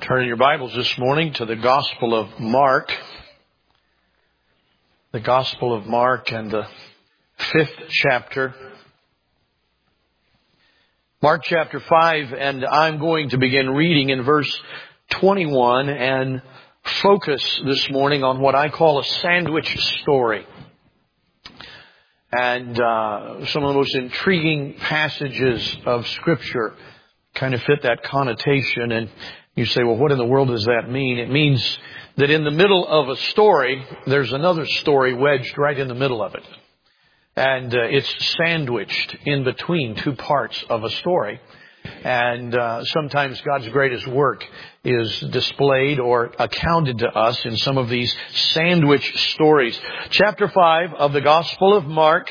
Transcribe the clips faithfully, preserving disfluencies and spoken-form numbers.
Turn in your Bibles this morning to the Gospel of Mark. The Gospel of Mark and the fifth chapter. Mark chapter five, and I'm going to begin reading in verse twenty-one and focus this morning on what I call a sandwich story. And uh, some of the most intriguing passages of Scripture kind of fit that connotation. And you say, well, what in the world does that mean? It means that in the middle of a story, there's another story wedged right in the middle of it. And uh, it's sandwiched in between two parts of a story. And uh, sometimes God's greatest work is displayed or accounted to us in some of these sandwich stories. Chapter five of the Gospel of Mark.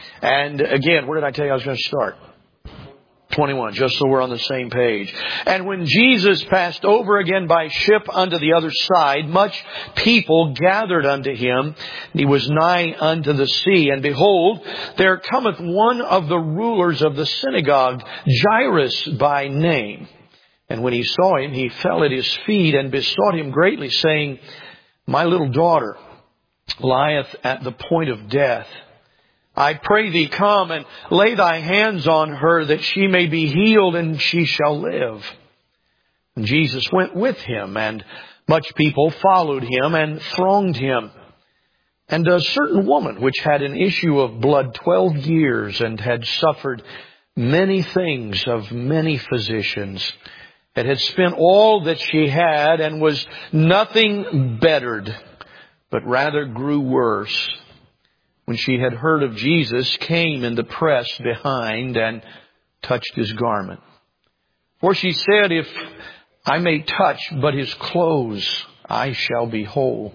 And again, where did I tell you I was going to start? twenty-one, just so we're on the same page. And when Jesus passed over again by ship unto the other side, much people gathered unto him. He was nigh unto the sea. And behold, there cometh one of the rulers of the synagogue, Jairus by name. And when he saw him, he fell at his feet and besought him greatly, saying, My little daughter lieth at the point of death. I pray thee, come and lay thy hands on her, that she may be healed, and she shall live. And Jesus went with him, and much people followed him and thronged him. And a certain woman, which had an issue of blood twelve years, and had suffered many things of many physicians, and had spent all that she had, and was nothing bettered, but rather grew worse, when she had heard of Jesus, came in the press behind and touched his garment. For she said, If I may touch but his clothes, I shall be whole.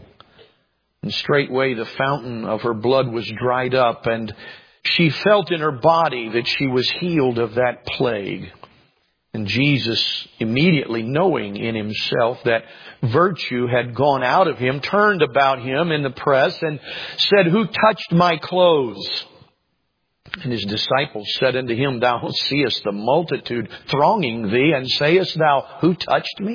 And straightway the fountain of her blood was dried up, and she felt in her body that she was healed of that plague. And Jesus, immediately knowing in himself that virtue had gone out of him, turned about him in the press and said, Who touched my clothes? And his disciples said unto him, Thou seest the multitude thronging thee, and sayest thou, Who touched me?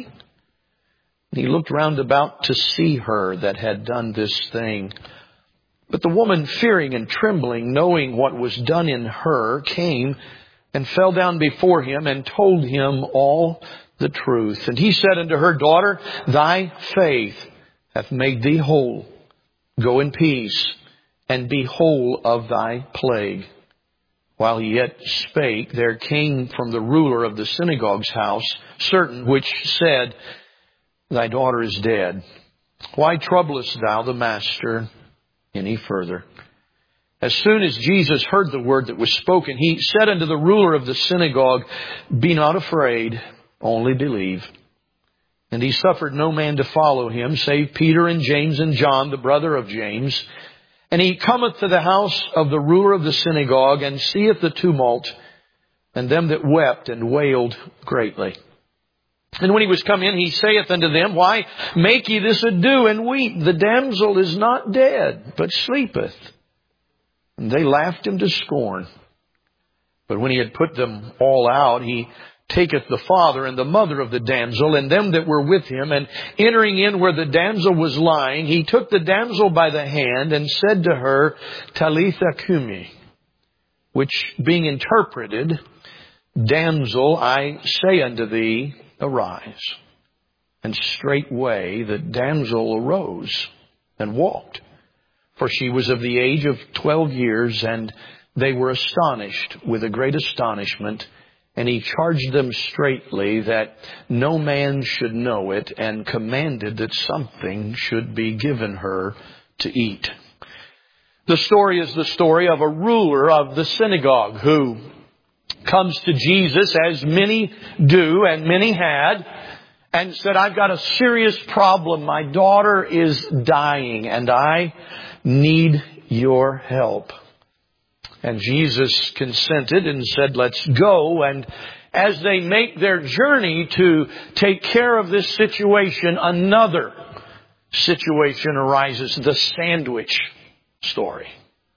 And he looked round about to see her that had done this thing. But the woman, fearing and trembling, knowing what was done in her, came and fell down before him and told him all the truth. And he said unto her, Daughter, thy faith hath made thee whole. Go in peace, and be whole of thy plague. While he yet spake, there came from the ruler of the synagogue's house certain which said, Thy daughter is dead. Why troublest thou the master any further? As soon as Jesus heard the word that was spoken, he said unto the ruler of the synagogue, Be not afraid, only believe. And he suffered no man to follow him, save Peter and James and John, the brother of James. And he cometh to the house of the ruler of the synagogue, and seeth the tumult, and them that wept and wailed greatly. And when he was come in, he saith unto them, Why make ye this ado, and weep? The damsel is not dead, but sleepeth. And they laughed him to scorn. But when he had put them all out, he taketh the father and the mother of the damsel, and them that were with him, and entering in where the damsel was lying, he took the damsel by the hand, and said to her, Talitha cumi, which being interpreted, Damsel, I say unto thee, arise. And straightway the damsel arose and walked. For she was of the age of twelve years, and they were astonished with a great astonishment. And he charged them straitly that no man should know it, and commanded that something should be given her to eat. The story is the story of a ruler of the synagogue who comes to Jesus, as many do and many had, and said, I've got a serious problem. My daughter is dying, and I need your help. And Jesus consented and said, let's go. And as they make their journey to take care of this situation, another situation arises, the sandwich story.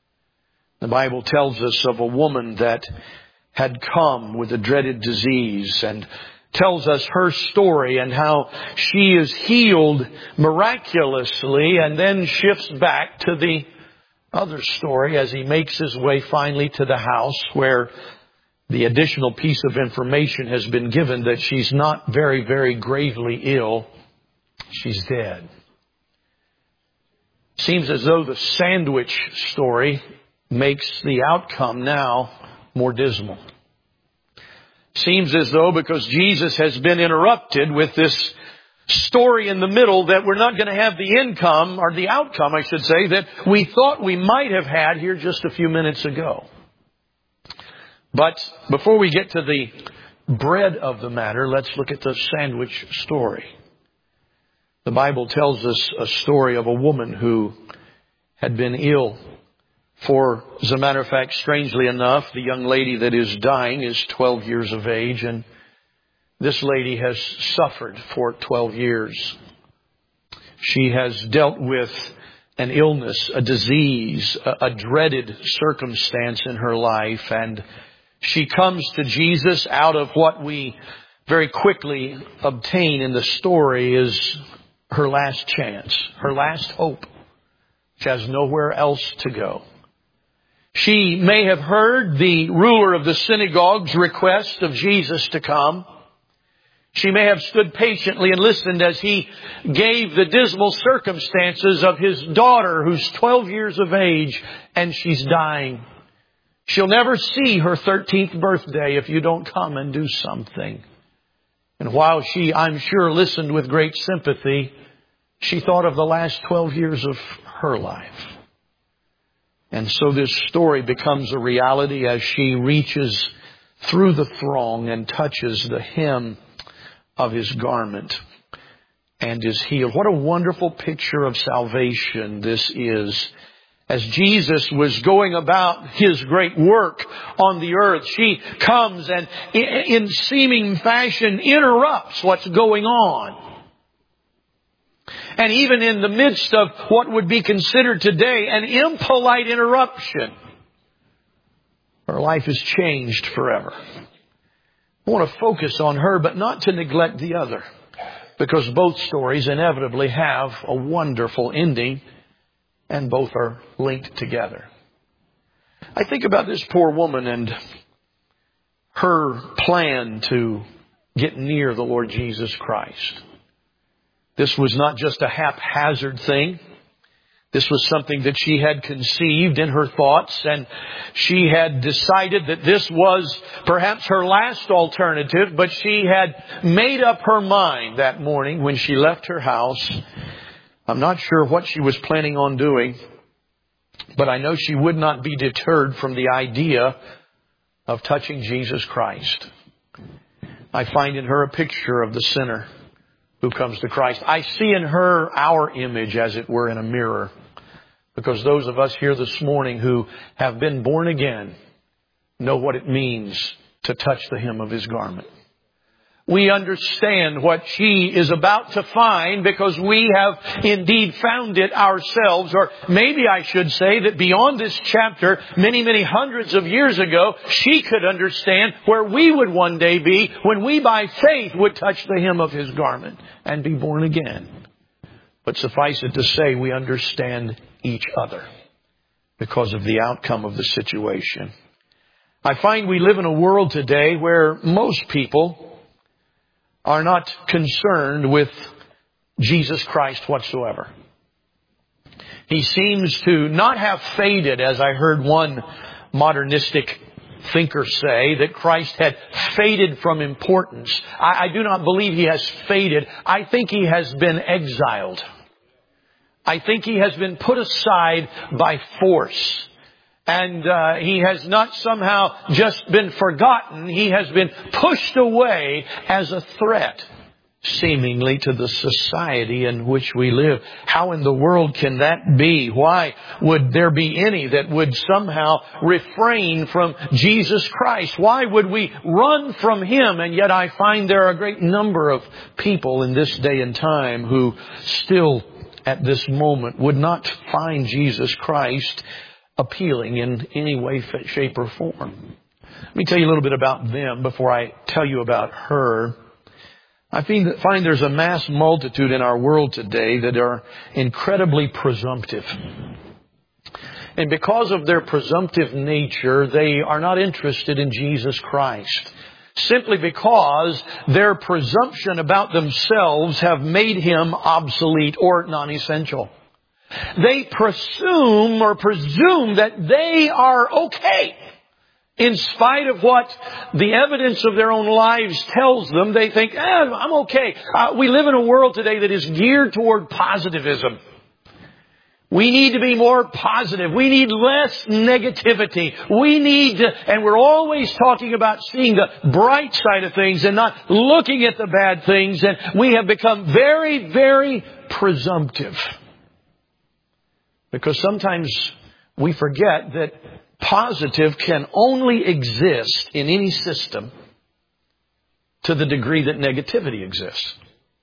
The Bible tells us of a woman that had come with a dreaded disease, and tells us her story and how she is healed miraculously, and then shifts back to the other story as he makes his way finally to the house where the additional piece of information has been given that she's not very, very gravely ill. She's dead. Seems as though the sandwich story makes the outcome now more dismal. Seems as though because Jesus has been interrupted with this story in the middle that we're not going to have the income, or the outcome, I should say, that we thought we might have had here just a few minutes ago. But before we get to the bread of the matter, let's look at the sandwich story. The Bible tells us a story of a woman who had been ill for, as a matter of fact, strangely enough, the young lady that is dying is twelve years of age, and this lady has suffered for twelve years. She has dealt with an illness, a disease, a, a dreaded circumstance in her life, and she comes to Jesus out of what we very quickly obtain in the story is her last chance, her last hope. She has nowhere else to go. She may have heard the ruler of the synagogue's request of Jesus to come. She may have stood patiently and listened as he gave the dismal circumstances of his daughter who's twelve years of age and she's dying. She'll never see her thirteenth birthday if you don't come and do something. And while she, I'm sure, listened with great sympathy, she thought of the last twelve years of her life. And so this story becomes a reality as she reaches through the throng and touches the hem of his garment and is healed. What a wonderful picture of salvation this is. As Jesus was going about his great work on the earth, she comes and in seeming fashion interrupts what's going on. And even in the midst of what would be considered today an impolite interruption, her life is changed forever. I want to focus on her, but not to neglect the other, because both stories inevitably have a wonderful ending, and both are linked together. I think about this poor woman and her plan to get near the Lord Jesus Christ. This was not just a haphazard thing. This was something that she had conceived in her thoughts, and she had decided that this was perhaps her last alternative, but she had made up her mind that morning when she left her house. I'm not sure what she was planning on doing, but I know she would not be deterred from the idea of touching Jesus Christ. I find in her a picture of the sinner who comes to Christ. I see in her our image, as it were, in a mirror. Because those of us here this morning who have been born again know what it means to touch the hem of his garment. We understand what she is about to find because we have indeed found it ourselves. Or maybe I should say that beyond this chapter, many, many hundreds of years ago, she could understand where we would one day be when we by faith would touch the hem of his garment and be born again. But suffice it to say, we understand each other because of the outcome of the situation. I find we live in a world today where most people are not concerned with Jesus Christ whatsoever. He seems to not have faded, as I heard one modernistic thinker say, that Christ had faded from importance. I, I do not believe he has faded. I think he has been exiled. I think he has been put aside by force. And uh, he has not somehow just been forgotten. He has been pushed away as a threat, seemingly, to the society in which we live. How in the world can that be? Why would there be any that would somehow refrain from Jesus Christ? Why would we run from him? And yet I find there are a great number of people in this day and time who still at this moment would not find Jesus Christ appealing in any way, shape, or form. Let me tell you a little bit about them before I tell you about her. I find there's a mass multitude in our world today that are incredibly presumptive. And because of their presumptive nature, they are not interested in Jesus Christ. Simply because their presumption about themselves have made Him obsolete or non-essential. They presume or presume that they are okay. In spite of what the evidence of their own lives tells them, they think, eh, I'm okay. Uh, we live in a world today that is geared toward positivism. We need to be more positive. We need less negativity. We need to, and we're always talking about seeing the bright side of things and not looking at the bad things. And we have become very, very presumptive. Because sometimes we forget that positive can only exist in any system to the degree that negativity exists.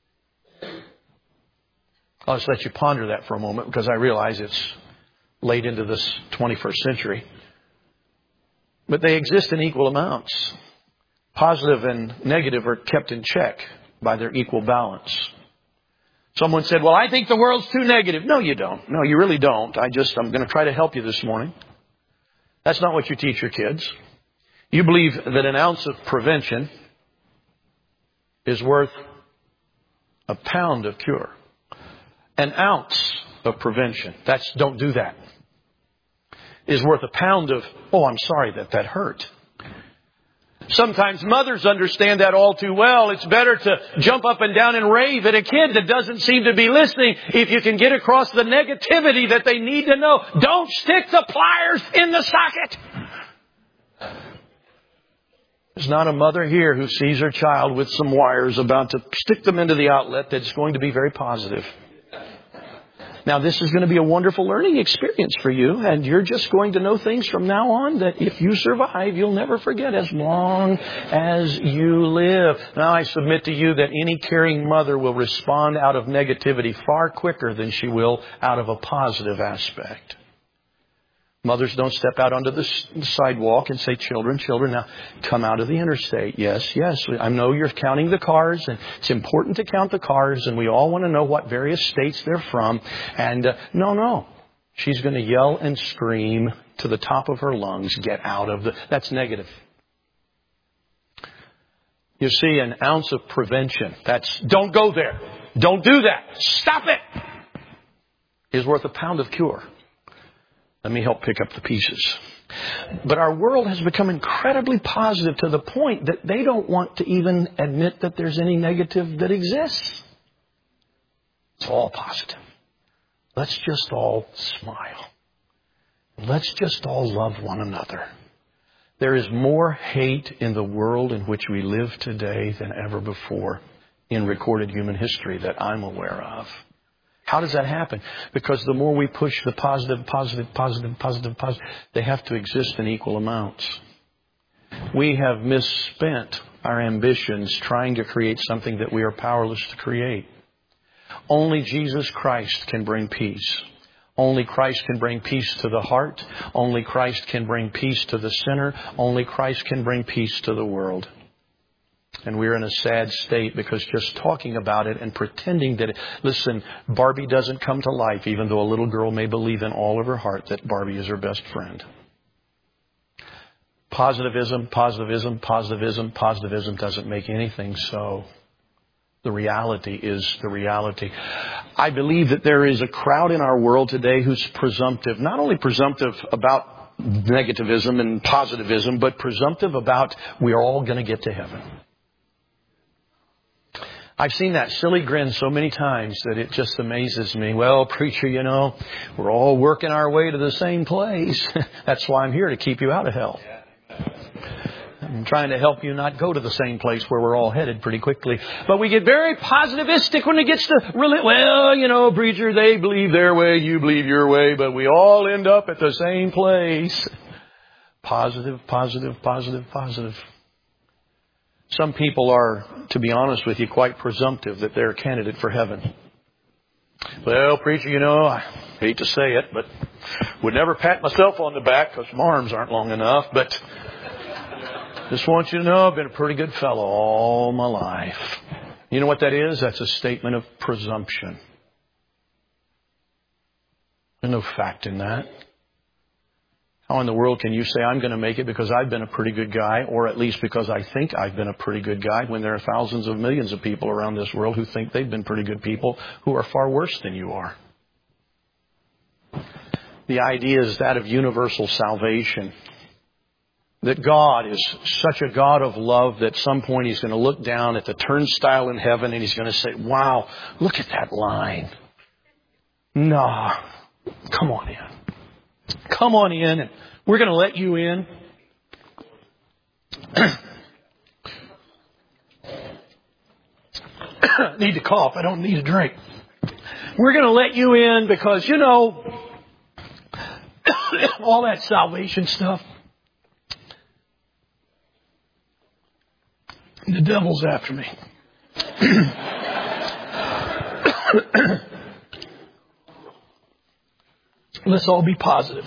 I'll just let you ponder that for a moment because I realize it's late into this twenty-first century. But they exist in equal amounts. Positive and negative are kept in check by their equal balance. Someone said, well, I think the world's too negative. No, you don't. No, you really don't. I just, I'm going to try to help you this morning. That's not what you teach your kids. You believe that an ounce of prevention is worth a pound of cure. An ounce of prevention, that's don't do that, is worth a pound of, oh, I'm sorry that that hurt. Sometimes mothers understand that all too well. It's better to jump up and down and rave at a kid that doesn't seem to be listening if you can get across the negativity that they need to know. Don't stick the pliers in the socket. There's not a mother here who sees her child with some wires about to stick them into the outlet that's going to be very positive. Now, this is going to be a wonderful learning experience for you, and you're just going to know things from now on that if you survive, you'll never forget as long as you live. Now, I submit to you that any caring mother will respond out of negativity far quicker than she will out of a positive aspect. Mothers don't step out onto the sidewalk and say, children, children, now come out of the interstate. Yes, yes, I know you're counting the cars, and it's important to count the cars, and we all want to know what various states they're from. And uh, no, no, she's going to yell and scream to the top of her lungs, get out of the... That's negative. You see, an ounce of prevention, that's don't go there, don't do that, stop it, is worth a pound of cure. Let me help pick up the pieces. But our world has become incredibly positive to the point that they don't want to even admit that there's any negative that exists. It's all positive. Let's just all smile. Let's just all love one another. There is more hate in the world in which we live today than ever before in recorded human history that I'm aware of. How does that happen? Because the more we push the positive, positive, positive, positive, positive, they have to exist in equal amounts. We have misspent our ambitions trying to create something that we are powerless to create. Only Jesus Christ can bring peace. Only Christ can bring peace to the heart. Only Christ can bring peace to the sinner. Only Christ can bring peace to the world. And we're in a sad state because just talking about it and pretending that, it, listen, Barbie doesn't come to life, even though a little girl may believe in all of her heart that Barbie is her best friend. Positivism, positivism, positivism, positivism doesn't make anything so. The reality is the reality. I believe that there is a crowd in our world today who's presumptive, not only presumptive about negativism and positivism, but presumptive about we are all going to get to heaven. I've seen that silly grin so many times that it just amazes me. Well, preacher, you know, we're all working our way to the same place. That's why I'm here, to keep you out of hell. I'm trying to help you not go to the same place where we're all headed pretty quickly. But we get very positivistic when it gets to really, well, you know, preacher, they believe their way, you believe your way, but we all end up at the same place. Positive, positive, positive, positive. Some people are, to be honest with you, quite presumptive that they're a candidate for heaven. Well, preacher, you know, I hate to say it, but would never pat myself on the back because my arms aren't long enough. But just want you to know I've been a pretty good fellow all my life. You know what that is? That's a statement of presumption. There's no fact in that. How in the world can you say, I'm going to make it because I've been a pretty good guy, or at least because I think I've been a pretty good guy, when there are thousands of millions of people around this world who think they've been pretty good people who are far worse than you are? The idea is that of universal salvation. That God is such a God of love that at some point He's going to look down at the turnstile in heaven and He's going to say, wow, look at that line. Nah, come on in. Come on in, and we're going to let you in. Need to cough. I don't need a drink. We're going to let you in because, you know, all that salvation stuff, the devil's after me. Let's all be positive.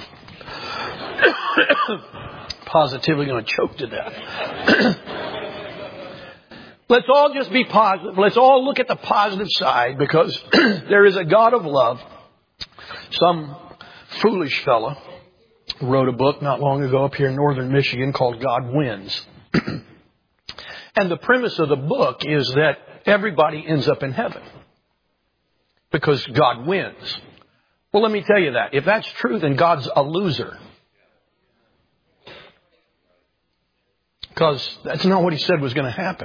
Positively going to choke to death. Let's all just be positive. Let's all look at the positive side, because there is a God of love. Some foolish fella wrote a book not long ago up here in northern Michigan called God Wins. And the premise of the book is that everybody ends up in heaven because God wins. Well, let me tell you that. If that's true, then God's a loser. Because that's not what He said was going to happen.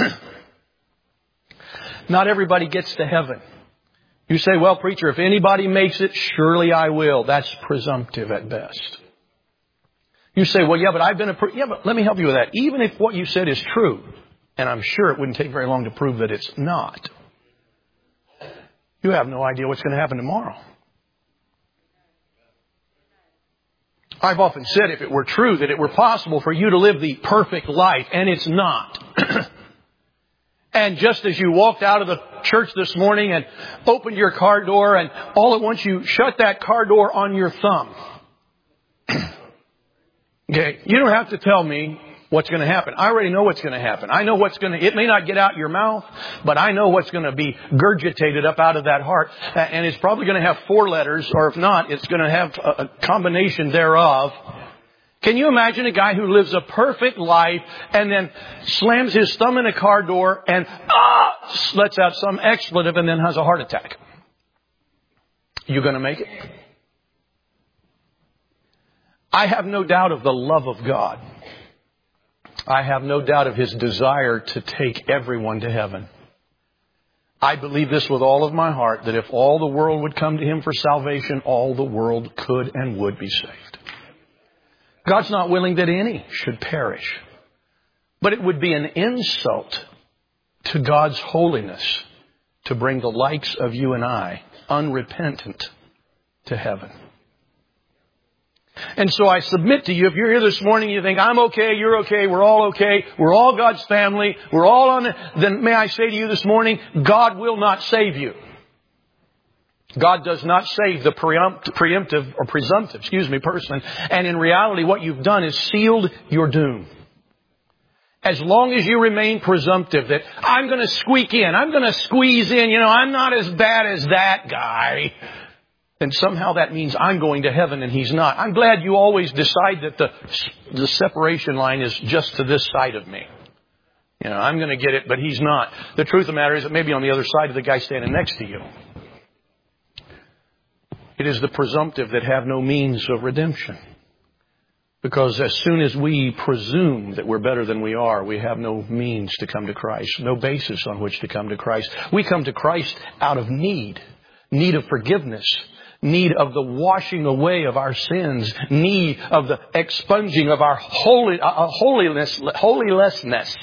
Not everybody gets to heaven. You say, well, preacher, if anybody makes it, surely I will. That's presumptive at best. You say, well, yeah, but I've been a... Pre-. Yeah, but let me help you with that. Even if what you said is true, and I'm sure it wouldn't take very long to prove that it's not, you have no idea what's going to happen tomorrow. I've often said, if it were true that it were possible for you to live the perfect life, and it's not. And just as you walked out of the church this morning and opened your car door, and all at once you shut that car door on your thumb. Okay, you don't have to tell me what's going to happen. I already know what's going to happen. I know what's going to, it may not get out your mouth, but I know what's going to be gurgitated up out of that heart. And it's probably going to have four letters, or if not, it's going to have a combination thereof. Can you imagine a guy who lives a perfect life and then slams his thumb in a car door and ah, lets out some expletive and then has a heart attack? You going to make it? I have no doubt of the love of God. I have no doubt of His desire to take everyone to heaven. I believe this with all of my heart, that if all the world would come to Him for salvation, all the world could and would be saved. God's not willing that any should perish. But it would be an insult to God's holiness to bring the likes of you and I, unrepentant, to heaven. And so I submit to you, if you're here this morning, you think, I'm okay, you're okay, we're all okay, we're all God's family, we're all on it, then may I say to you this morning, God will not save you. God does not save the preempt, preemptive or presumptive, excuse me, person. And in reality, what you've done is sealed your doom. As long as you remain presumptive that I'm going to squeak in, I'm going to squeeze in, you know, I'm not as bad as that guy, then somehow that means I'm going to heaven and he's not. I'm glad you always decide that the, the separation line is just to this side of me. You know, I'm going to get it, but he's not. The truth of the matter is it may be on the other side of the guy standing next to you. It is the presumptive that have no means of redemption. Because as soon as we presume that we're better than we are, we have no means to come to Christ, no basis on which to come to Christ. We come to Christ out of need, need of forgiveness, need of the washing away of our sins, need of the expunging of our holy, uh, holiness, holylessness.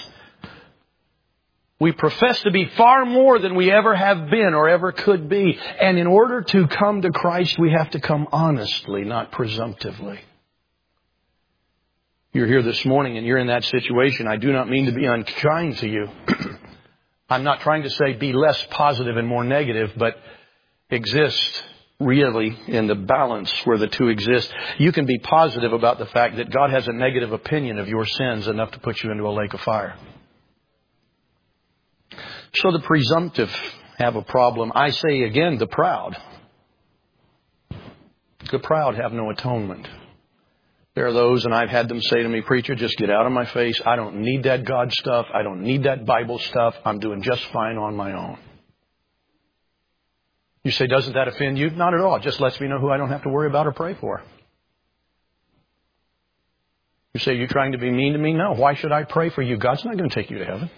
We profess to be far more than we ever have been or ever could be. And in order to come to Christ, we have to come honestly, not presumptively. You're here this morning and you're in that situation. I do not mean to be unkind to you. I'm not trying to say be less positive and more negative, but exist really in the balance where the two exist. You can be positive about the fact that God has a negative opinion of your sins enough to put you into a lake of fire. So the presumptive have a problem. I say again, the proud. The proud have no atonement. There are those, and I've had them say to me, "Preacher, just get out of my face. I don't need that God stuff. I don't need that Bible stuff. I'm doing just fine on my own." You say, doesn't that offend you? Not at all. It just lets me know who I don't have to worry about or pray for. You say, you're trying to be mean to me? No. Why should I pray for you? God's not going to take you to heaven.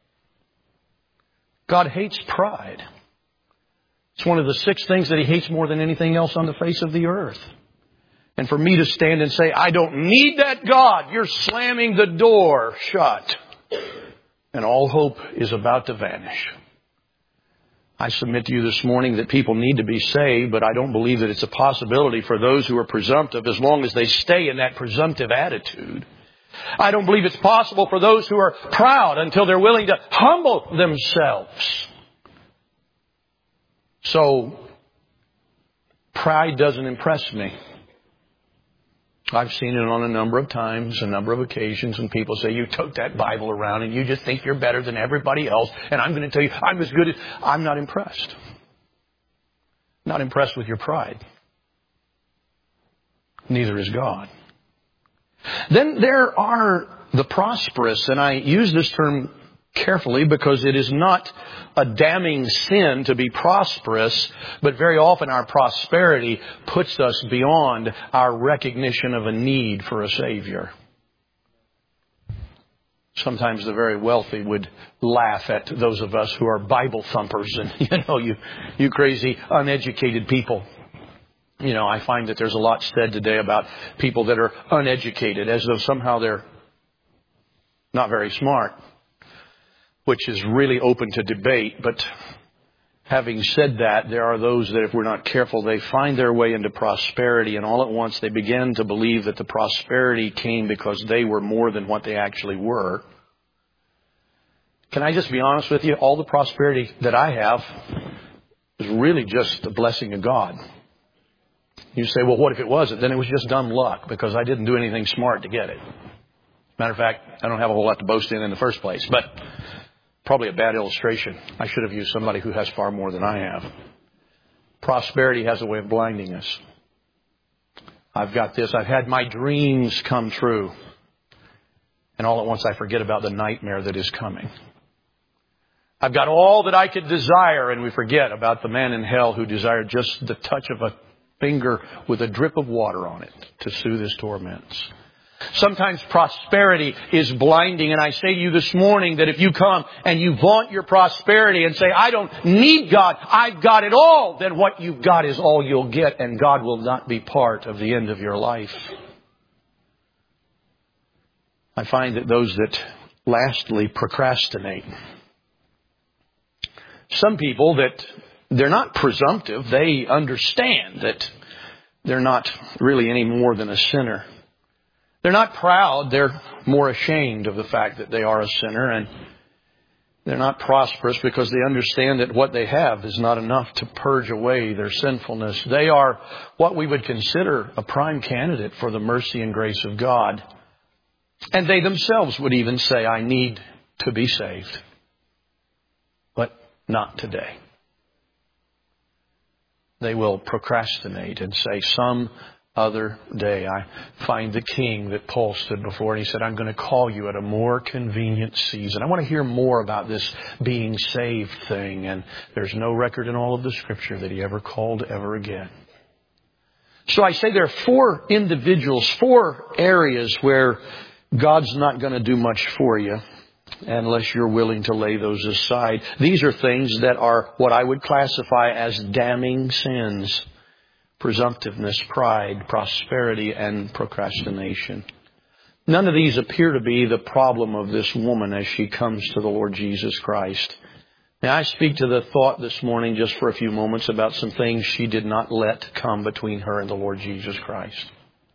God hates pride. It's one of the six things that He hates more than anything else on the face of the earth. And for me to stand and say, I don't need that God, you're slamming the door shut. And all hope is about to vanish. I submit to you this morning that people need to be saved, but I don't believe that it's a possibility for those who are presumptive as long as they stay in that presumptive attitude. I don't believe it's possible for those who are proud until they're willing to humble themselves. So, pride doesn't impress me. I've seen it on a number of times, a number of occasions, when people say, you took that Bible around and you just think you're better than everybody else, and I'm going to tell you, I'm as good as... I'm not impressed. Not impressed with your pride. Neither is God. Then there are the prosperous, and I use this term carefully because it is not a damning sin to be prosperous, but very often our prosperity puts us beyond our recognition of a need for a Savior. Sometimes the very wealthy would laugh at those of us who are Bible thumpers and, you know, you, you crazy, uneducated people. You know, I find that there's a lot said today about people that are uneducated, as though somehow they're not very smart, which is really open to debate. But having said that, there are those that if we're not careful, they find their way into prosperity, and all at once they begin to believe that the prosperity came because they were more than what they actually were. Can I just be honest with you? All the prosperity that I have is really just the blessing of God. You say, well, what if it wasn't? Then it was just dumb luck because I didn't do anything smart to get it. Matter of fact, I don't have a whole lot to boast in in the first place, but probably a bad illustration. I should have used somebody who has far more than I have. Prosperity has a way of blinding us. I've got this. I've had my dreams come true. And all at once I forget about the nightmare that is coming. I've got all that I could desire, and we forget about the man in hell who desired just the touch of a finger with a drip of water on it to soothe his torments. Sometimes prosperity is blinding, and I say to you this morning that if you come and you vaunt your prosperity and say, I don't need God, I've got it all, then what you've got is all you'll get, and God will not be part of the end of your life. I find that those that lastly procrastinate. Some people that they're not presumptive, they understand that they're not really any more than a sinner. They're not proud, they're more ashamed of the fact that they are a sinner, and they're not prosperous because they understand that what they have is not enough to purge away their sinfulness. They are what we would consider a prime candidate for the mercy and grace of God. And they themselves would even say, I need to be saved. But not today. They will procrastinate and say, some other day. I find the king that Paul stood before, and he said, I'm going to call you at a more convenient season. I want to hear more about this being saved thing. And there's no record in all of the Scripture that he ever called ever again. So I say there are four individuals, four areas where God's not going to do much for you unless you're willing to lay those aside. These are things that are what I would classify as damning sins. Presumptiveness, pride, prosperity, and procrastination. None of these appear to be the problem of this woman as she comes to the Lord Jesus Christ. Now, I speak to the thought this morning just for a few moments about some things she did not let come between her and the Lord Jesus Christ.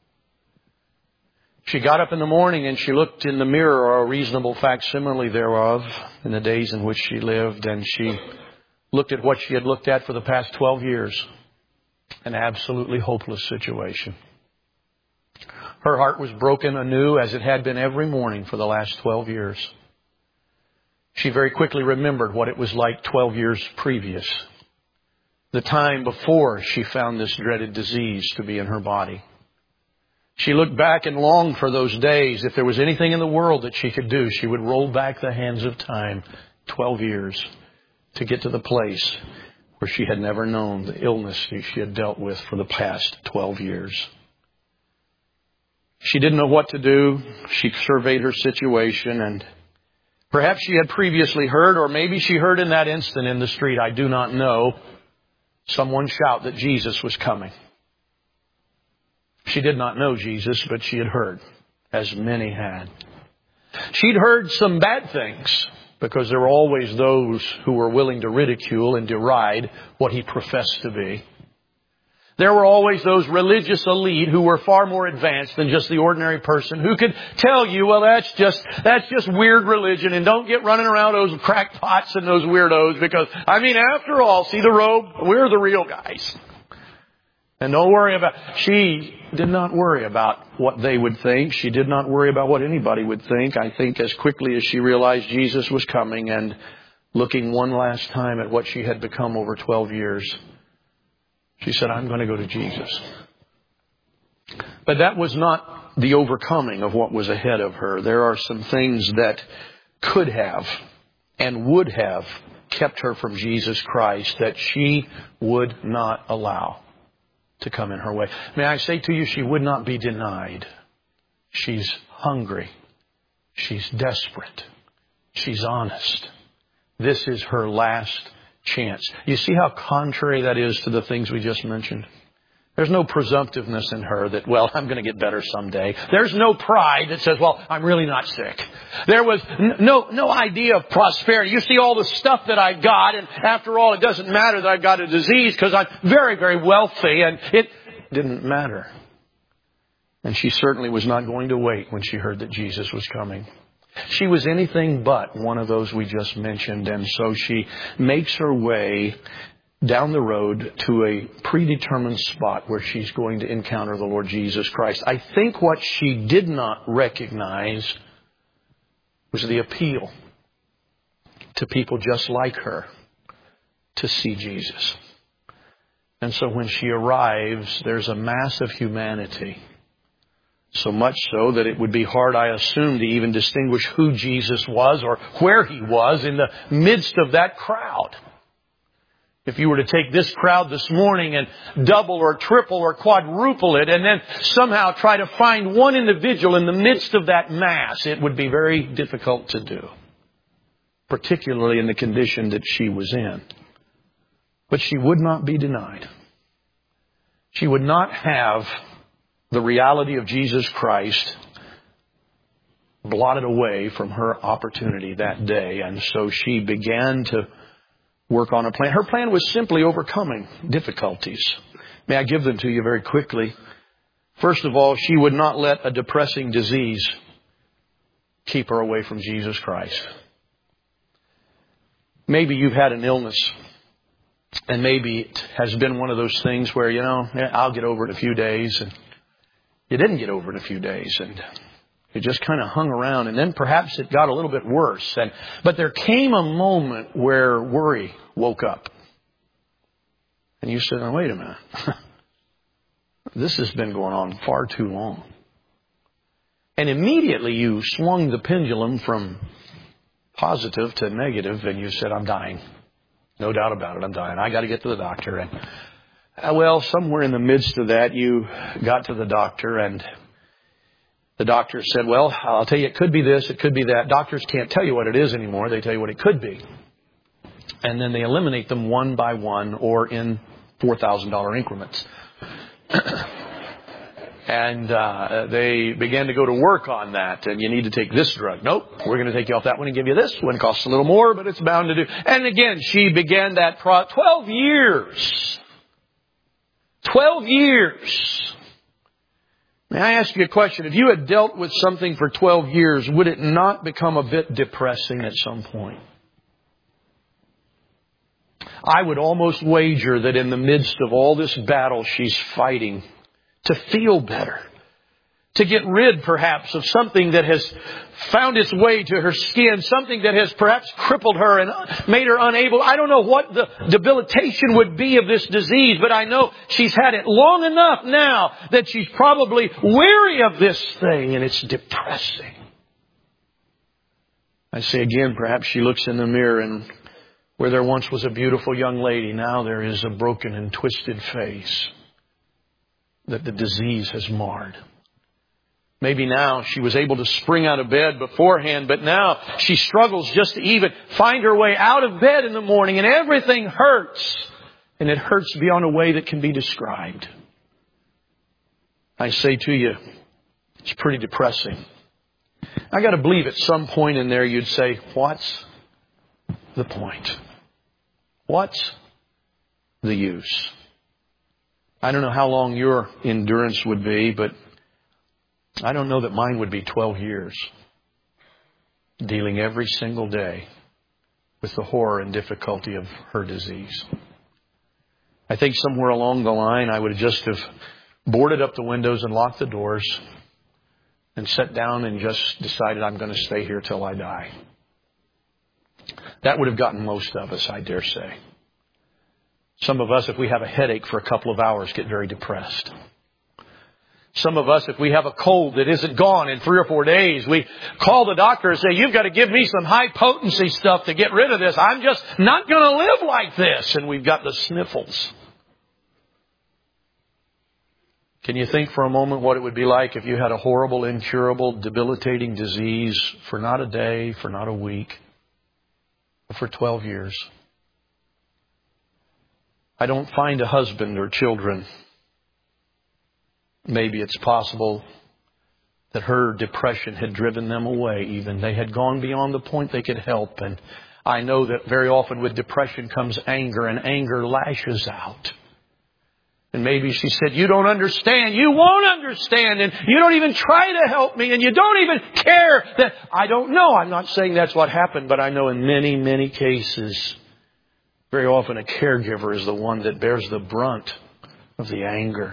She got up in the morning and she looked in the mirror, or a reasonable facsimile thereof, in the days in which she lived, and she looked at what she had looked at for the past twelve years. An absolutely hopeless situation. Her heart was broken anew as it had been every morning for the last twelve years. She very quickly remembered what it was like twelve years previous. The time before she found this dreaded disease to be in her body. She looked back and longed for those days. If there was anything in the world that she could do, she would roll back the hands of time twelve years to get to the place where she had never known the illness she had dealt with for the past twelve years. She didn't know what to do. She surveyed her situation, and perhaps she had previously heard, or maybe she heard in that instant in the street, I do not know, someone shout that Jesus was coming. She did not know Jesus, but she had heard, as many had. She'd heard some bad things, because there were always those who were willing to ridicule and deride what he professed to be. There were always those religious elite who were far more advanced than just the ordinary person, who could tell you, well, that's just, that's just weird religion, and don't get running around those crackpots and those weirdos, because, I mean, after all, see the robe? We're the real guys. And don't worry about, she did not worry about what they would think. She did not worry about what anybody would think. I think as quickly as she realized Jesus was coming, and looking one last time at what she had become over twelve years, she said, I'm going to go to Jesus. But that was not the overcoming of what was ahead of her. There are some things that could have and would have kept her from Jesus Christ that she would not allow to come in her way. May I say to you, she would not be denied. She's hungry. She's desperate. She's honest. This is her last chance. You see how contrary that is to the things we just mentioned? There's no presumptiveness in her that, well, I'm going to get better someday. There's no pride that says, well, I'm really not sick. There was no no idea of prosperity. You see all the stuff that I got, and after all, it doesn't matter that I've got a disease because I'm very, very wealthy, and it didn't matter. And she certainly was not going to wait when she heard that Jesus was coming. She was anything but one of those we just mentioned, and so she makes her way down the road to a predetermined spot where she's going to encounter the Lord Jesus Christ. I think what she did not recognize was the appeal to people just like her to see Jesus. And so when she arrives, there's a mass of humanity. So much so that it would be hard, I assume, to even distinguish who Jesus was or where he was in the midst of that crowd. If you were to take this crowd this morning and double or triple or quadruple it and then somehow try to find one individual in the midst of that mass, it would be very difficult to do. Particularly in the condition that she was in. But she would not be denied. She would not have the reality of Jesus Christ blotted away from her opportunity that day. And so she began to work on a plan. Her plan was simply overcoming difficulties. May I give them to you very quickly? First of all, she would not let a depressing disease keep her away from Jesus Christ. Maybe you've had an illness, and maybe it has been one of those things where, you know, I'll get over it in a few days, and you didn't get over it in a few days, and it just kind of hung around, and then perhaps it got a little bit worse. And but there came a moment where worry woke up. And you said, oh, wait a minute. This has been going on far too long. And immediately you swung the pendulum from positive to negative, and you said, I'm dying. No doubt about it, I'm dying. I got to get to the doctor. And uh, well, somewhere in the midst of that, you got to the doctor, and the doctor said, well, I'll tell you, it could be this, it could be that. Doctors can't tell you what it is anymore. They tell you what it could be. And then they eliminate them one by one or in four thousand dollars increments. And uh, they began to go to work on that. And you need to take this drug. Nope, we're going to take you off that one and give you this one. It costs a little more, but it's bound to do. And again, she began that pro- twelve years. twelve years. May I ask you a question? If you had dealt with something for twelve years, would it not become a bit depressing at some point? I would almost wager that in the midst of all this battle she's fighting, to feel better, to get rid perhaps of something that has found its way to her skin, something that has perhaps crippled her and made her unable. I don't know what the debilitation would be of this disease, but I know she's had it long enough now that she's probably weary of this thing, and it's depressing. I say again, perhaps she looks in the mirror, and where there once was a beautiful young lady, now there is a broken and twisted face that the disease has marred. Maybe now she was able to spring out of bed beforehand, but now she struggles just to even find her way out of bed in the morning, and everything hurts. And it hurts beyond a way that can be described. I say to you, it's pretty depressing. I got to believe at some point in there you'd say, what's the point? What's the use? I don't know how long your endurance would be, but I don't know that mine would be twelve years, dealing every single day with the horror and difficulty of her disease. I think somewhere along the line I would just have boarded up the windows and locked the doors and sat down and just decided I'm going to stay here till I die. That would have gotten most of us, I dare say. Some of us, if we have a headache for a couple of hours, get very depressed. Some of us, if we have a cold that isn't gone in three or four days, we call the doctor and say, you've got to give me some high potency stuff to get rid of this. I'm just not going to live like this. And we've got the sniffles. Can you think for a moment what it would be like if you had a horrible, incurable, debilitating disease for not a day, for not a week, but for twelve years? I don't find a husband or children. Maybe it's possible that her depression had driven them away even. They had gone beyond the point they could help. And I know that very often with depression comes anger, and anger lashes out. And maybe she said, you don't understand. You won't understand. And you don't even try to help me. And you don't even care that I don't know. I'm not saying that's what happened, but I know in many, many cases, very often a caregiver is the one that bears the brunt of the anger.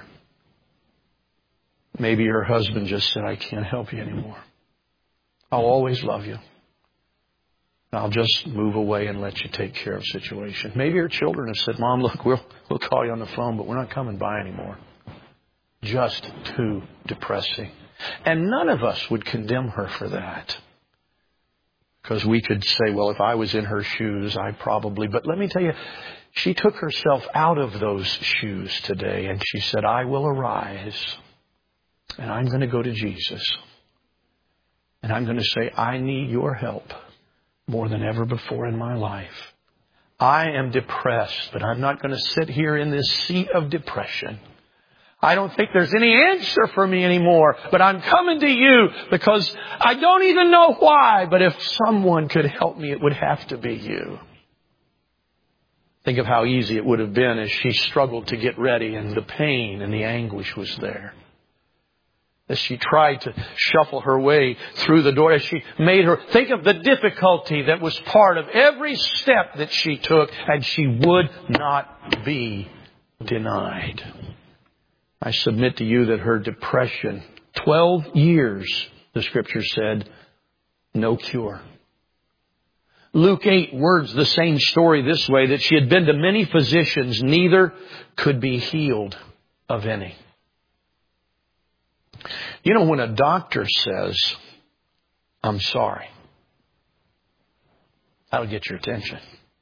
Maybe her husband just said, I can't help you anymore. I'll always love you. I'll just move away and let you take care of the situation. Maybe her children have said, Mom, look, we'll, we'll call you on the phone, but we're not coming by anymore. Just too depressing. And none of us would condemn her for that. Because we could say, well, if I was in her shoes, I probably... But let me tell you, she took herself out of those shoes today, and she said, I will arise, and I'm going to go to Jesus. And I'm going to say, I need your help more than ever before in my life. I am depressed, but I'm not going to sit here in this seat of depression. I don't think there's any answer for me anymore, but I'm coming to you because I don't even know why, but if someone could help me, it would have to be you. Think of how easy it would have been as she struggled to get ready and the pain and the anguish was there. As she tried to shuffle her way through the door, as she made her think of the difficulty that was part of every step that she took, and she would not be denied. I submit to you that her depression, twelve years, the Scripture said, no cure. Luke eight words the same story this way, that she had been to many physicians, neither could be healed of any. You know, when a doctor says, I'm sorry, that'll get your attention.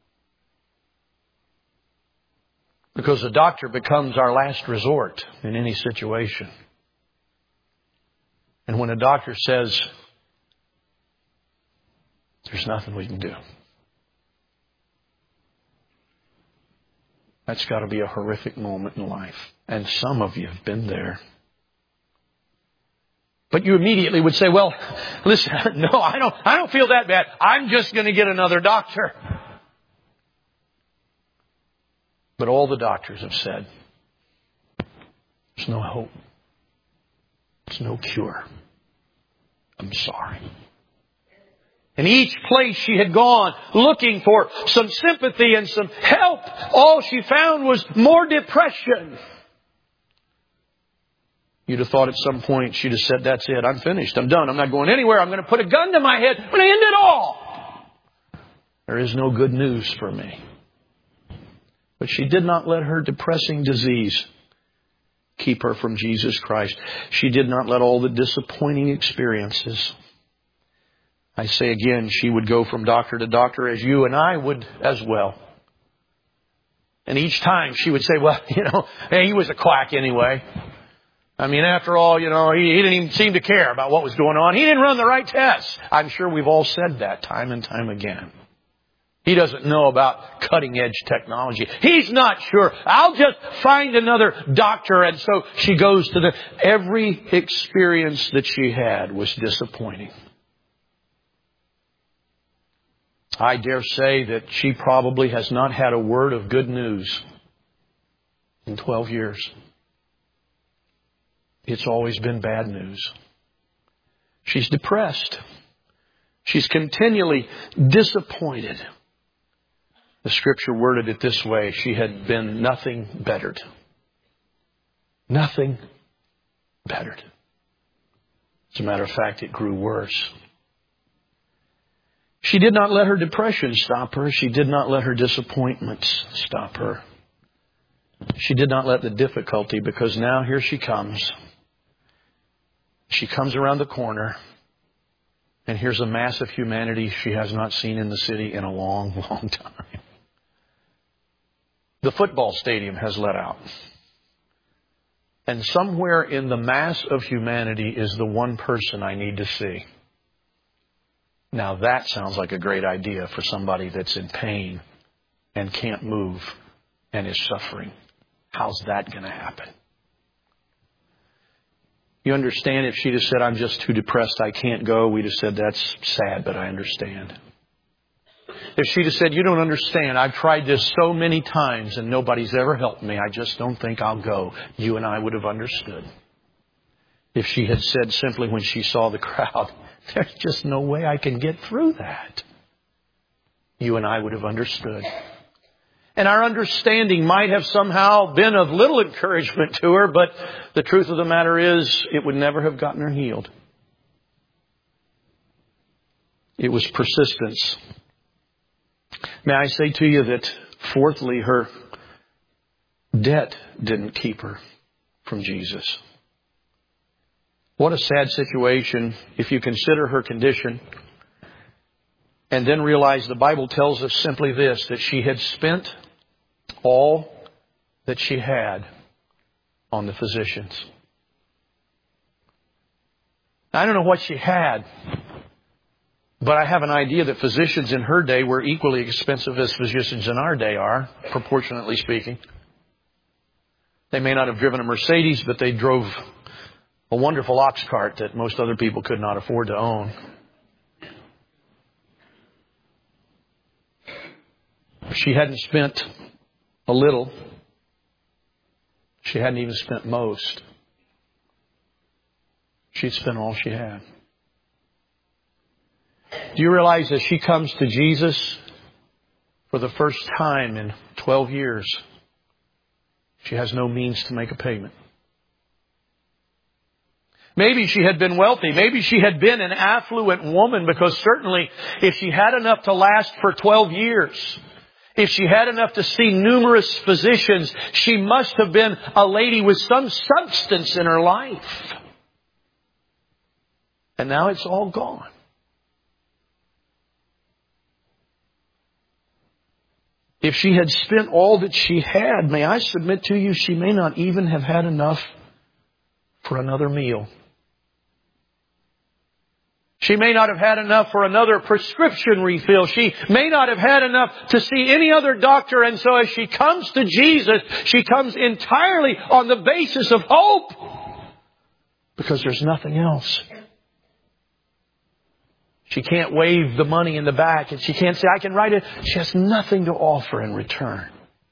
Because the doctor becomes our last resort in any situation. And when a doctor says, there's nothing we can do, that's got to be a horrific moment in life. And some of you have been there. But you immediately would say, well, listen, no, I don't, I don't feel that bad. I'm just going to get another doctor. But all the doctors have said, there's no hope. There's no cure. I'm sorry. And each place she had gone looking for some sympathy and some help, all she found was more depression. You'd have thought at some point she'd have said, that's it, I'm finished, I'm done, I'm not going anywhere, I'm going to put a gun to my head, I'm going to end it all. There is no good news for me. But she did not let her depressing disease keep her from Jesus Christ. She did not let all the disappointing experiences. I say again, she would go from doctor to doctor as you and I would as well. And each time she would say, well, you know, hey, he was a quack anyway. I mean, after all, you know, he, he didn't even seem to care about what was going on. He didn't run the right tests. I'm sure we've all said that time and time again. He doesn't know about cutting edge technology. He's not sure. I'll just find another doctor. And so she goes to the... Every experience that she had was disappointing. I dare say that she probably has not had a word of good news in twelve years. It's always been bad news. She's depressed. She's continually disappointed. The Scripture worded it this way. She had been nothing bettered. Nothing bettered. As a matter of fact, it grew worse. She did not let her depression stop her. She did not let her disappointments stop her. She did not let the difficulty, because now here she comes. She comes around the corner, and here's a mass of humanity she has not seen in the city in a long, long time. The football stadium has let out. And somewhere in the mass of humanity is the one person I need to see. Now that sounds like a great idea for somebody that's in pain and can't move and is suffering. How's that going to happen? You understand, if she'd have said, I'm just too depressed, I can't go, we'd have said, that's sad, but I understand. If she'd have said, you don't understand, I've tried this so many times and nobody's ever helped me, I just don't think I'll go, you and I would have understood. If she had said simply when she saw the crowd, there's just no way I can get through that, you and I would have understood. And our understanding might have somehow been of little encouragement to her, but the truth of the matter is, it would never have gotten her healed. It was persistence. May I say to you that, fourthly, her debt didn't keep her from Jesus. What a sad situation if you consider her condition and then realize the Bible tells us simply this, that she had spent all that she had on the physicians. I don't know what she had, but I have an idea that physicians in her day were equally expensive as physicians in our day are, proportionately speaking. They may not have driven a Mercedes, but they drove a wonderful ox cart that most other people could not afford to own. She hadn't spent a little. She hadn't even spent most. She'd spent all she had. Do you realize that she comes to Jesus for the first time in twelve years? She has no means to make a payment. Maybe she had been wealthy. Maybe she had been an affluent woman, because certainly if she had enough to last for twelve years, if she had enough to see numerous physicians, she must have been a lady with some substance in her life. And now it's all gone. If she had spent all that she had, may I submit to you, she may not even have had enough for another meal. She may not have had enough for another prescription refill. She may not have had enough to see any other doctor. And so as she comes to Jesus, she comes entirely on the basis of hope, because there's nothing else. She can't wave the money in the back, and she can't say, I can write it. She has nothing to offer in return.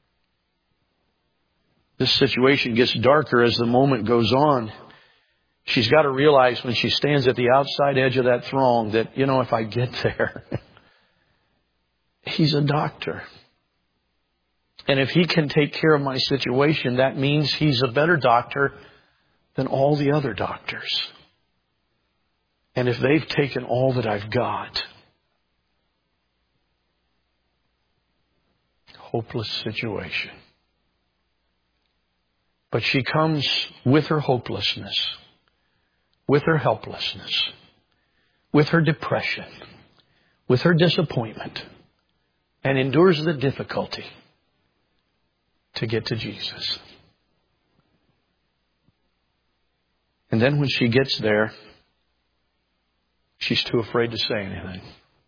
This situation gets darker as the moment goes on. She's got to realize when she stands at the outside edge of that throng that, you know, if I get there, he's a doctor. And if he can take care of my situation, that means he's a better doctor than all the other doctors. And if they've taken all that I've got, hopeless situation. But she comes with her hopelessness, with her helplessness, with her depression, with her disappointment, and endures the difficulty to get to Jesus. And then when she gets there, she's too afraid to say anything.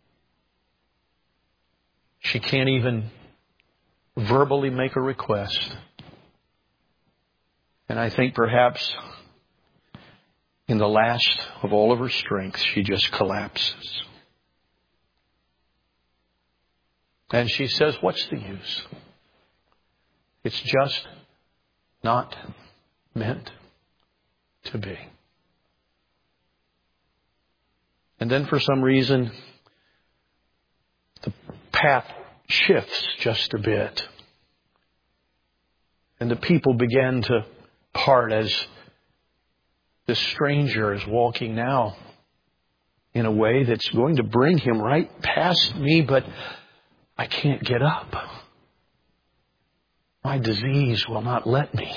She can't even verbally make a request. And I think perhaps in the last of all of her strength, she just collapses. And she says, what's the use? It's just not meant to be. And then for some reason, the path shifts just a bit. And the people began to part as this stranger is walking now in a way that's going to bring him right past me, but I can't get up. My disease will not let me.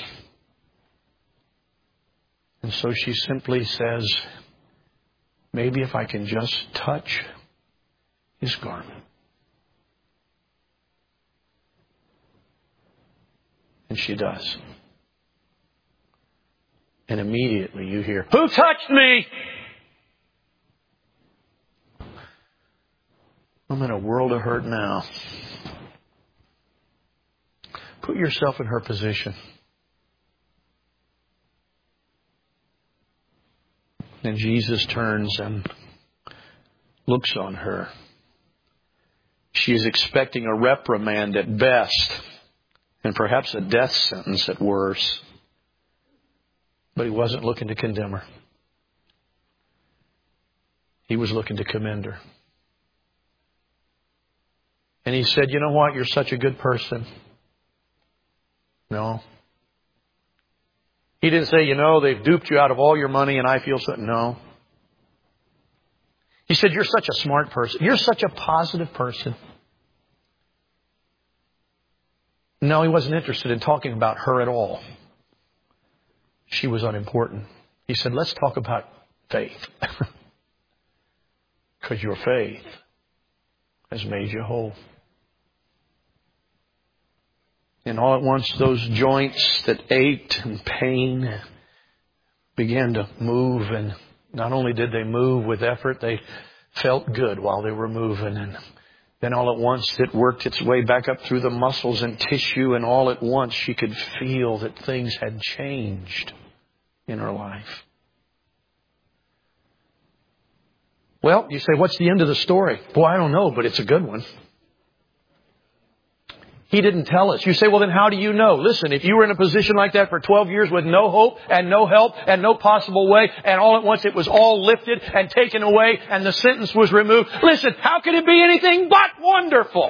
And so she simply says, maybe if I can just touch his garment. And she does. And immediately you hear, who touched me? I'm in a world of hurt now. Put yourself in her position. And Jesus turns and looks on her. She is expecting a reprimand at best, and perhaps a death sentence at worst. But he wasn't looking to condemn her. He was looking to commend her. And he said, you know what? You're such a good person. No. He didn't say, you know, they've duped you out of all your money and I feel so. No. He said, you're such a smart person. You're such a positive person. No, he wasn't interested in talking about her at all. She was unimportant. He said, let's talk about faith. Because your faith has made you whole. And all at once, those joints that ached and pain began to move. And not only did they move with effort, they felt good while they were moving. And then all at once, it worked its way back up through the muscles and tissue. And all at once, she could feel that things had changed in her life. Well, you say, what's the end of the story? Boy, I don't know, but it's a good one. He didn't tell us. You say, well, then how do you know? Listen, if you were in a position like that for twelve years with no hope and no help and no possible way, and all at once it was all lifted and taken away and the sentence was removed, listen, how can it be anything but wonderful?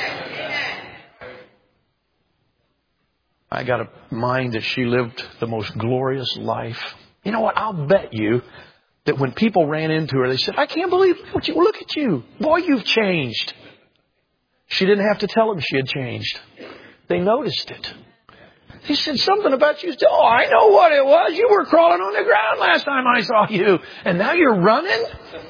I got a mind that she lived the most glorious life. You know what? I'll bet you that when people ran into her, they said, I can't believe what you, look at you. Boy, you've changed. She didn't have to tell them she had changed. They noticed it. He said something about you. Oh, I know what it was. You were crawling on the ground last time I saw you. And now you're running?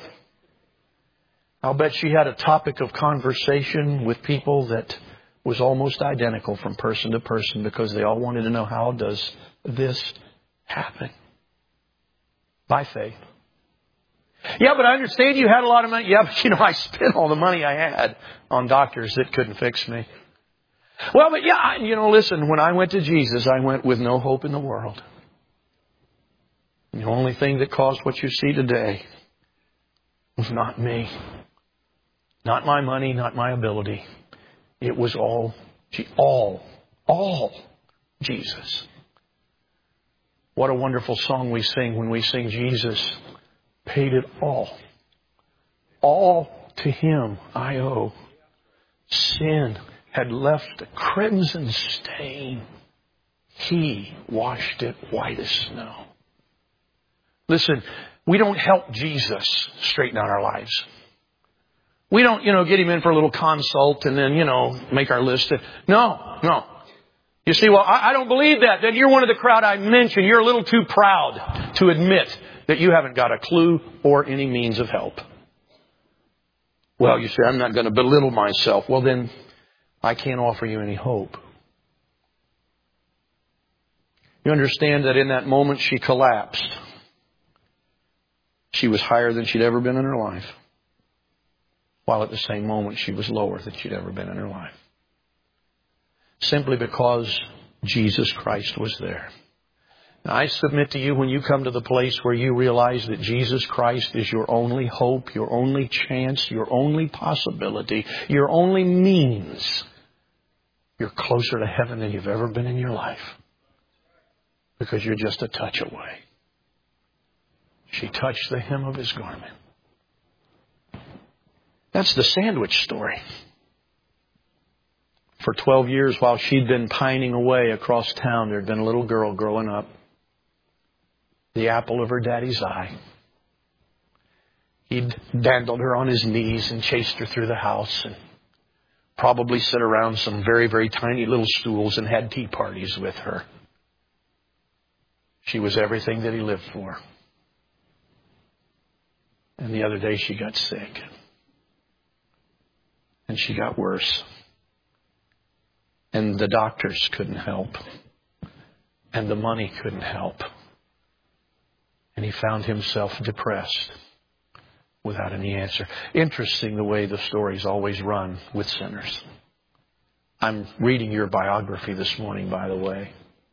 I'll bet she had a topic of conversation with people that was almost identical from person to person because they all wanted to know, how does this happen? By faith. Yeah, but I understand you had a lot of money. Yeah, but you know, I spent all the money I had on doctors that couldn't fix me. Well, but yeah, I, you know, listen, when I went to Jesus, I went with no hope in the world. The only thing that caused what you see today was not me. Not my money, not my ability. It was all, all, all Jesus. What a wonderful song we sing when we sing Jesus paid it all. All to Him I owe. Sin had left a crimson stain. He washed it white as snow. Listen, we don't help Jesus straighten out our lives. We don't, you know, get Him in for a little consult and then, you know, make our list. No, no. You see, well, I, I don't believe that. Then you're one of the crowd I mentioned. You're a little too proud to admit that you haven't got a clue or any means of help. Well, you say, I'm not going to belittle myself. Well, then I can't offer you any hope. You understand that in that moment she collapsed. She was higher than she'd ever been in her life. While at the same moment she was lower than she'd ever been in her life. Simply because Jesus Christ was there. Now, I submit to you, when you come to the place where you realize that Jesus Christ is your only hope, your only chance, your only possibility, your only means, you're closer to heaven than you've ever been in your life. Because you're just a touch away. She touched the hem of His garment. That's the sandwich story. For twelve years, while she'd been pining away across town, there'd been a little girl growing up. The apple of her daddy's eye. He'd dandled her on his knees and chased her through the house and probably sat around some very, very tiny little stools and had tea parties with her. She was everything that he lived for. And the other day she got sick. And she got worse. And the doctors couldn't help. And the money couldn't help. And he found himself depressed without any answer. Interesting the way the stories always run with sinners. I'm reading your biography this morning, by the way.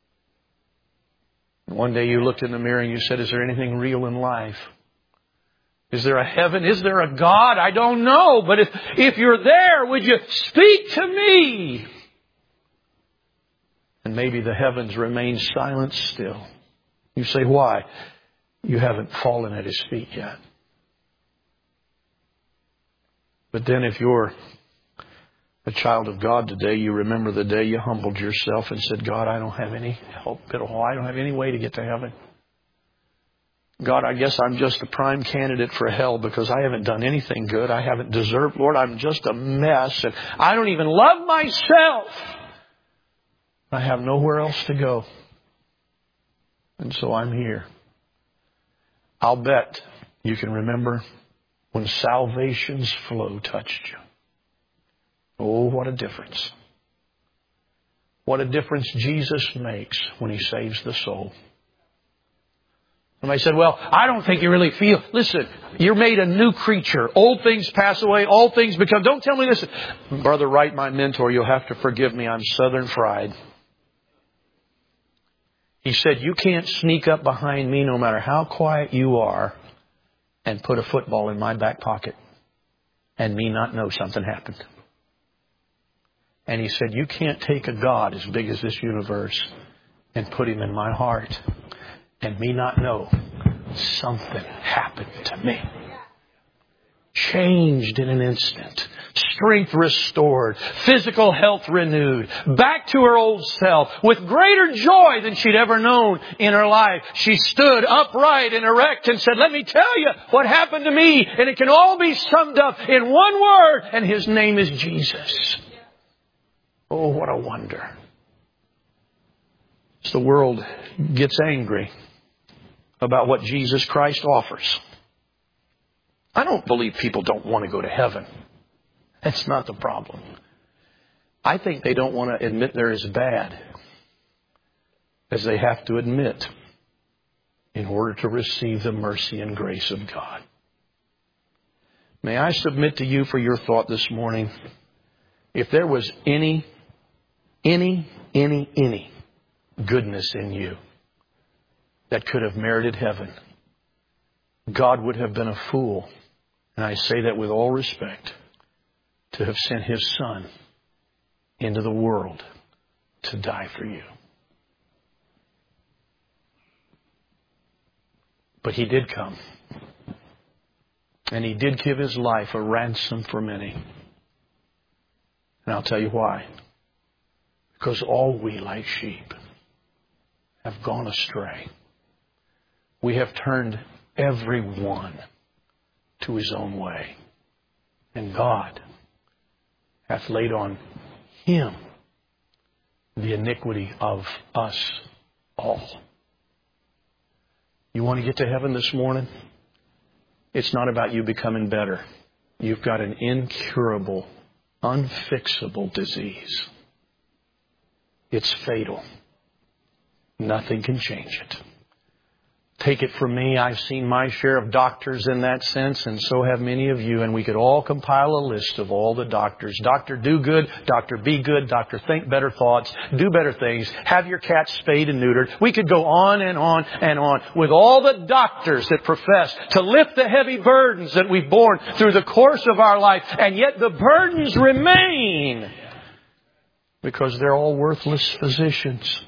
One day you looked in the mirror and you said, is there anything real in life? Is there a heaven? Is there a God? I don't know. But if, if you're there, would you speak to me? And maybe the heavens remain silent still. You say, why? You haven't fallen at His feet yet. But then if you're a child of God today, you remember the day you humbled yourself and said, God, I don't have any help at all. I don't have any way to get to heaven. God, I guess I'm just a prime candidate for hell because I haven't done anything good. I haven't deserved. Lord, I'm just a mess. And I don't even love myself. I have nowhere else to go. And so I'm here. I'll bet you can remember when salvation's flow touched you. Oh, what a difference. What a difference Jesus makes when He saves the soul. Somebody said, well, I don't think you really feel. Listen, you're made a new creature. Old things pass away. All things become. Don't tell me this. Brother Wright, my mentor, you'll have to forgive me. I'm Southern fried. He said, you can't sneak up behind me no matter how quiet you are and put a football in my back pocket and me not know something happened. And he said, you can't take a God as big as this universe and put Him in my heart and me not know something happened to me. Changed in an instant. Strength restored. Physical health renewed. Back to her old self. With greater joy than she'd ever known in her life. She stood upright and erect and said, let me tell you what happened to me. And it can all be summed up in one word. And His name is Jesus. Oh, what a wonder. As the world gets angry about what Jesus Christ offers. I don't believe people don't want to go to heaven. That's not the problem. I think they don't want to admit they're as bad as they have to admit in order to receive the mercy and grace of God. May I submit to you for your thought this morning, if there was any, any, any, any goodness in you that could have merited heaven, God would have been a fool, and I say that with all respect, to have sent His Son into the world to die for you. But He did come. And He did give His life a ransom for many. And I'll tell you why. Because all we like sheep have gone astray. We have turned every one to his own way. And God hath laid on him the iniquity of us all. You want to get to heaven this morning? It's not about you becoming better. You've got an incurable, unfixable disease. It's fatal. Nothing can change it. Take it from me, I've seen my share of doctors in that sense, and so have many of you, and we could all compile a list of all the doctors. Doctor do good, doctor be good, doctor think better thoughts, do better things, have your cat spayed and neutered. We could go on and on and on with all the doctors that profess to lift the heavy burdens that we've borne through the course of our life, and yet the burdens remain because they're all worthless physicians.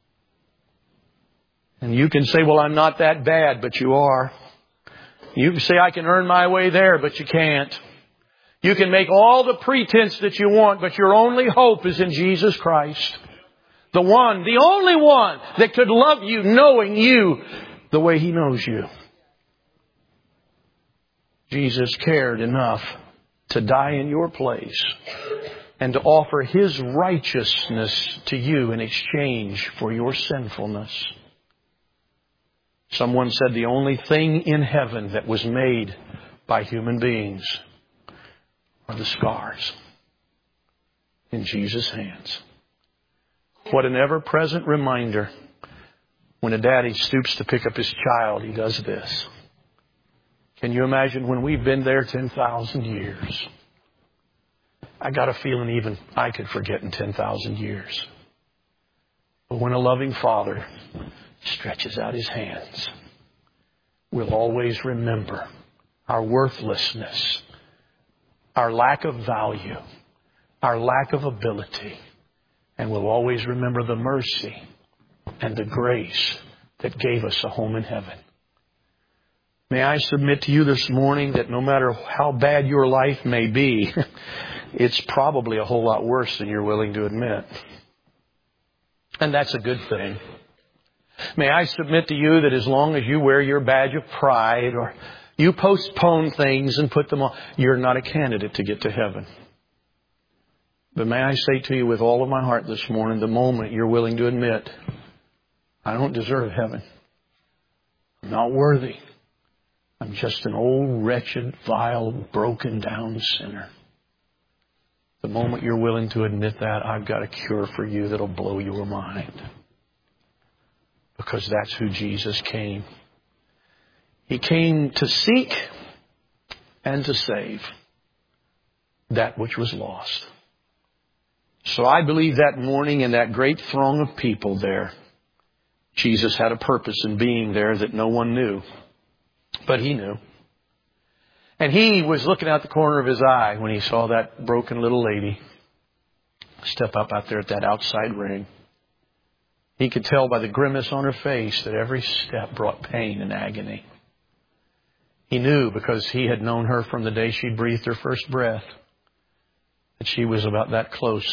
And you can say, well, I'm not that bad, but you are. You can say, I can earn my way there, but you can't. You can make all the pretense that you want, but your only hope is in Jesus Christ. The one, the only one that could love you knowing you the way He knows you. Jesus cared enough to die in your place and to offer His righteousness to you in exchange for your sinfulness. Someone said the only thing in heaven that was made by human beings are the scars in Jesus' hands. What an ever-present reminder. When a daddy stoops to pick up his child, he does this. Can you imagine when we've been there ten thousand years? I got a feeling even I could forget in ten thousand years. But when a loving father stretches out His hands, we'll always remember our worthlessness, our lack of value, our lack of ability, and we'll always remember the mercy and the grace that gave us a home in heaven. May I submit to you this morning that no matter how bad your life may be, it's probably a whole lot worse than you're willing to admit. And that's a good thing. May I submit to you that as long as you wear your badge of pride or you postpone things and put them on, you're not a candidate to get to heaven. But may I say to you with all of my heart this morning, the moment you're willing to admit, I don't deserve heaven. I'm not worthy. I'm just an old, wretched, vile, broken down sinner. The moment you're willing to admit that, I've got a cure for you that'll blow your mind. Because that's who Jesus came. He came to seek and to save that which was lost. So I believe that morning in that great throng of people there, Jesus had a purpose in being there that no one knew. But He knew. And He was looking out the corner of His eye when He saw that broken little lady step up out there at that outside ring. He could tell by the grimace on her face that every step brought pain and agony. He knew because He had known her from the day she breathed her first breath that she was about that close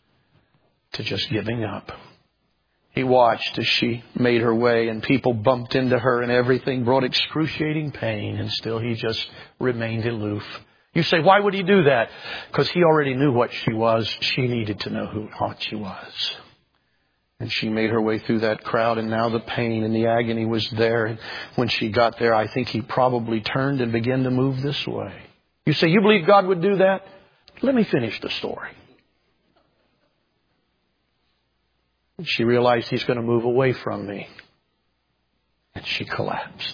to just giving up. He watched as she made her way and people bumped into her and everything brought excruciating pain, and still He just remained aloof. You say, why would He do that? Because He already knew what she was. She needed to know who what she was. And she made her way through that crowd, and now the pain and the agony was there. And when she got there, I think He probably turned and began to move this way. You say, you believe God would do that? Let me finish the story. And she realized He's going to move away from me. And she collapsed.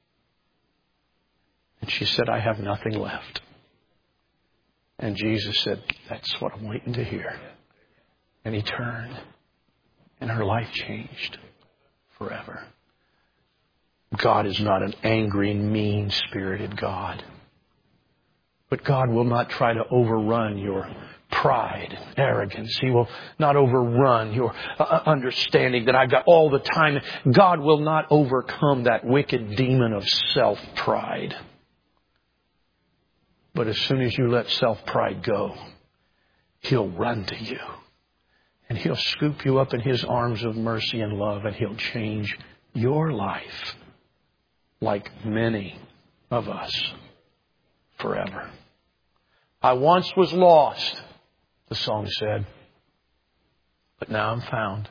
And she said, I have nothing left. And Jesus said, that's what I'm waiting to hear. And He turned. And her life changed forever. God is not an angry, mean-spirited God. But God will not try to overrun your pride and arrogance. He will not overrun your uh, understanding that I've got all the time. God will not overcome that wicked demon of self-pride. But as soon as you let self-pride go, He'll run to you. And He'll scoop you up in His arms of mercy and love, and He'll change your life like many of us, forever. I once was lost, the song said, but now I'm found.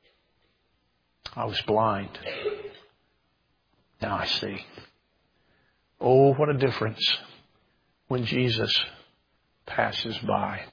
I was blind. Now I see. Oh, what a difference when Jesus passes by.